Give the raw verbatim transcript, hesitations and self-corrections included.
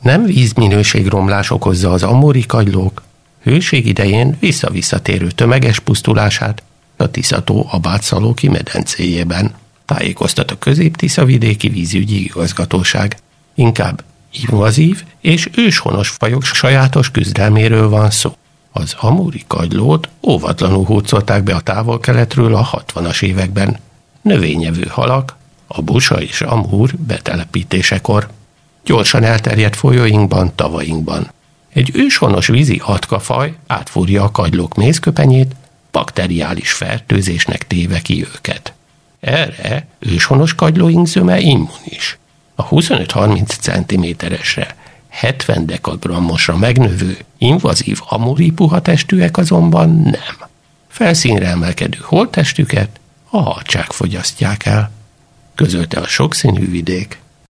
Nem vízminőségromlás okozza az amuri kagylók hőség idején visszavisszatérő tömeges pusztulását a Tisza-tó Abátszalóki medencéjében, tájékoztat a Közép-Tisza-vidéki vízügyi igazgatóság. Inkább invazív és őshonos fajok sajátos küzdelméről van szó. Az amuri kagylót óvatlanul hurcolták be a távol-keletről a hatvanas években. Növényevő halak a busa és amúr betelepítésekor. Gyorsan elterjedt folyóinkban, tavainkban. Egy őshonos vízi atkafaj átfúrja a kagylók mézköpenyét, bakteriális fertőzésnek téve ki őket. Erre őshonos kagylóink zöme immunis. A huszonöt-harminc centiméteresre, hetven dekagrammosra megnövő, invazív amuri puhatestűek azonban nem. Felszínre emelkedő holttestüket a harcsák fogyasztják el, közölte a Sokszínű Vidék